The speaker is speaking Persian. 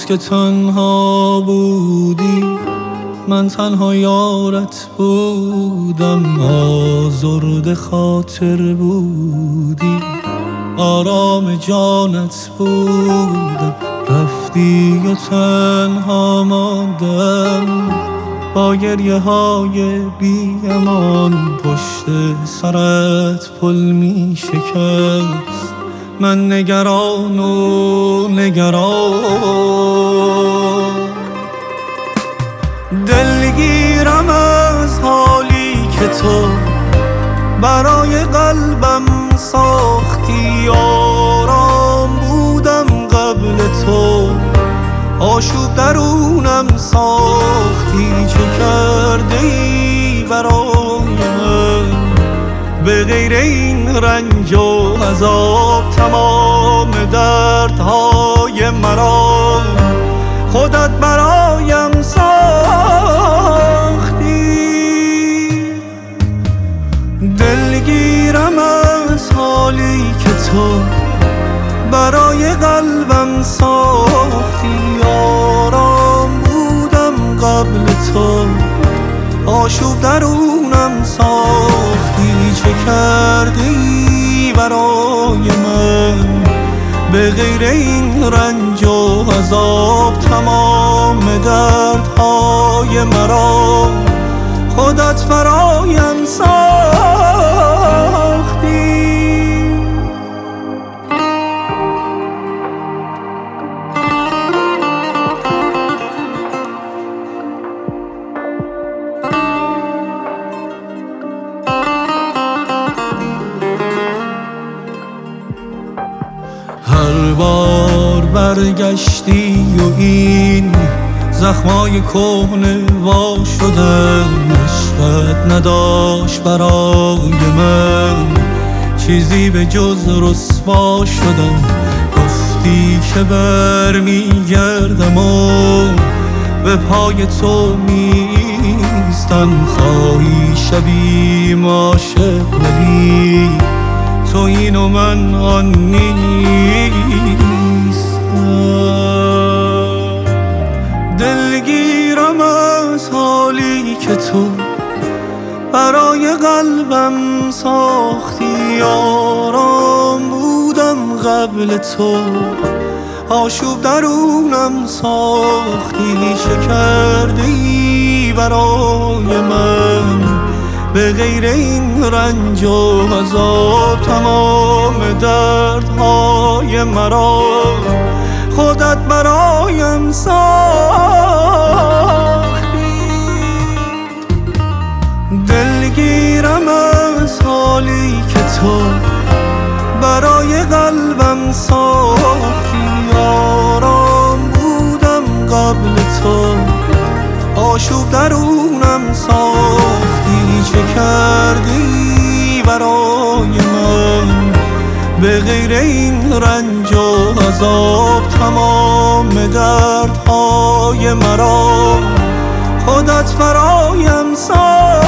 که تنها بودی من تنها یارت بودم، آزرد خاطر بودی آرام جانت بودم. رفتی و تنها ماندم با گریه های بی امان، پشت سرت پل می شکست من نگران و نگران. دلگیرم از حالی که تو برای قلبم ساختی، آرام بودم قبل تو، آشوب درونم ساختی. چه کرده ای برای من به غیر این رنج و عذاب؟ تمام دردهای مرا خودت برایم ساختی. دلگیرم از حالی که تو برای قلبم ساختی، آرام بودم قبل تو، آشوب درونم ساختی. چه کردی برای من به غیر این رنج و عذاب؟ تمام دردهای مرا خودت برایم ساختی. هر بار برگشتی و این زخمای کهنه وا شدن، عشقت نداشت برای من چیزی به جز رسوا شدن. گفتی که برمیگردم و به پای تو میستم، خواهی شویم عاشق ولی تو این و من آن نیستم. دلگیرم از حالی که تو برای قلبم ساختی، آرام بودم قبل تو، آشوب درونم ساختی. چه کردی برای من به غیر این رنج و عذاب؟ تمام دردهای مرا خودت برایم ساختی. دلگیرم از حالی که تو برای قلبم ساختی، آرام بودم قبل تو، آشوب درونم ساختی. چه کردی برای من به غیر این رنج و عذاب؟ تمام دردهای مرا خودت برایم ساختی.